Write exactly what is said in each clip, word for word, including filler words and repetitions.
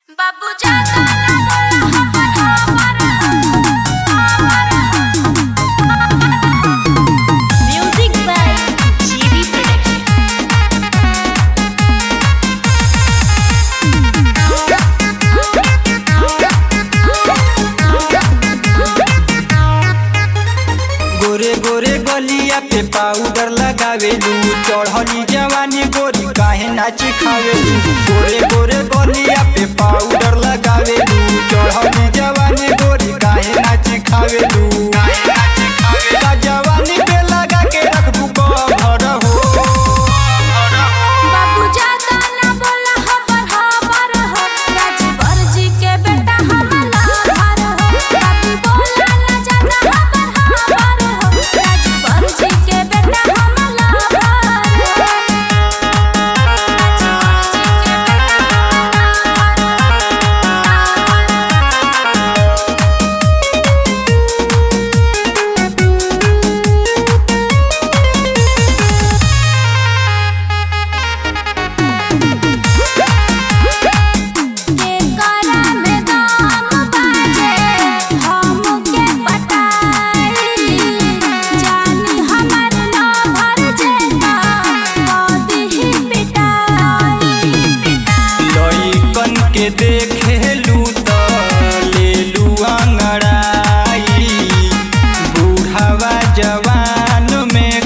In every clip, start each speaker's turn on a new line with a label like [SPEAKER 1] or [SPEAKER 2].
[SPEAKER 1] बाबू जाता ना बोला हमर हमर म्यूजिक बाय जीवी
[SPEAKER 2] गोरे गोरे गलिया पे पाउडर लगावेलू, चढ़ली जवानी गोरी काहे नाच खावेलू। गोरे गोरे गलिया पे पाउडर लगावेलू, चढ़ली जवानी गोरी काहे नाच खावेलू। का जवानी पे लगा के रखबू कभर हो।
[SPEAKER 1] बाबू जाता ना बोला हमर हमर हो, राजवर जी के बेटा हमला भर हो। बाबू बोला ना जाता हमर हमर हो, राजवर जी के बेटा हमला भर हो। एकरा में दाम बाजे हमके पटाई, जानी हमर ना भर जेता कदी ही पिटाई।
[SPEAKER 2] लइकन के देखेलू त लेलू अंगड़ाई, बूढ़ावा जवान में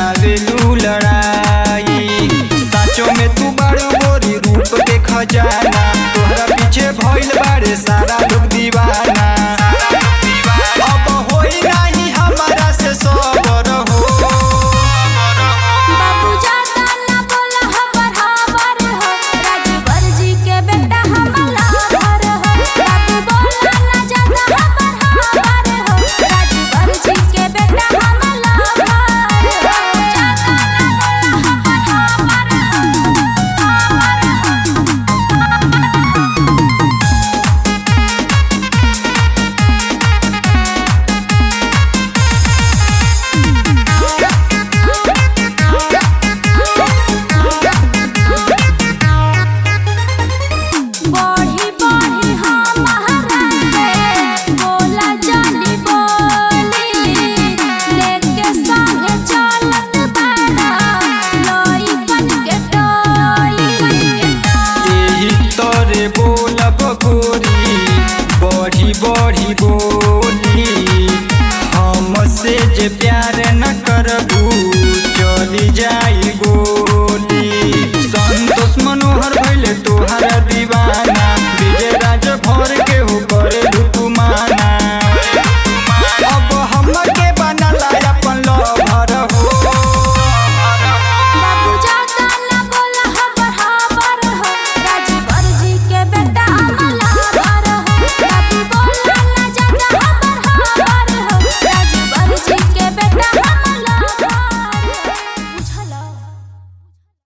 [SPEAKER 2] करावेलू लड़ाई। साचो में तू बड़ गोरी रूप के खजाना,